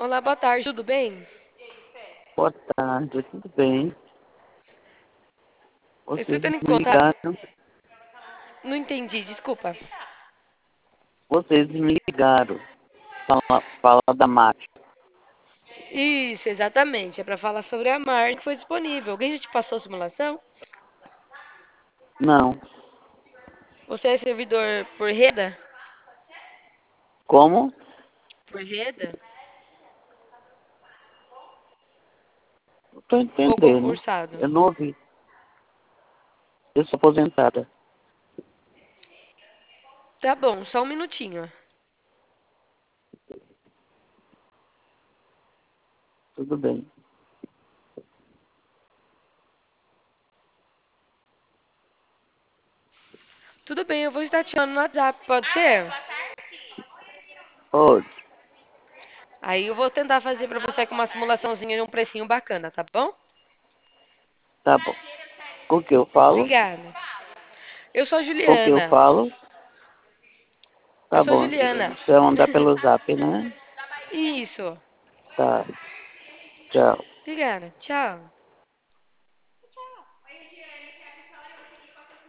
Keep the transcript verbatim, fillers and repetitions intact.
Olá, boa tarde, tudo bem? Boa tarde, tudo bem? Eu estou Vocês tentando me encontrar. ligaram, Não entendi, desculpa. vocês me ligaram. Fala, fala da máquina. Isso, exatamente. É para falar sobre a Mar que foi disponível. Alguém já te passou a simulação? Não. Você é servidor por reda? Como? Por reda? Não tô Ou entendendo. concursado? Eu não ouvi. Eu sou aposentada. Tá bom, só um minutinho. Tudo bem. Tudo bem, eu vou estar te chamando no WhatsApp, pode ser? Pode. Aí eu vou tentar fazer para você com uma simulaçãozinha de um precinho bacana, tá bom? Tá bom. Com o que eu falo? Obrigada. Eu sou a Com o que eu Juliana. falo? Eu Tá sou a bom, Juliana. Juliana. Você vai mandar pelo zap, né? Isso. Tá. Tchau. Obrigada. Tchau.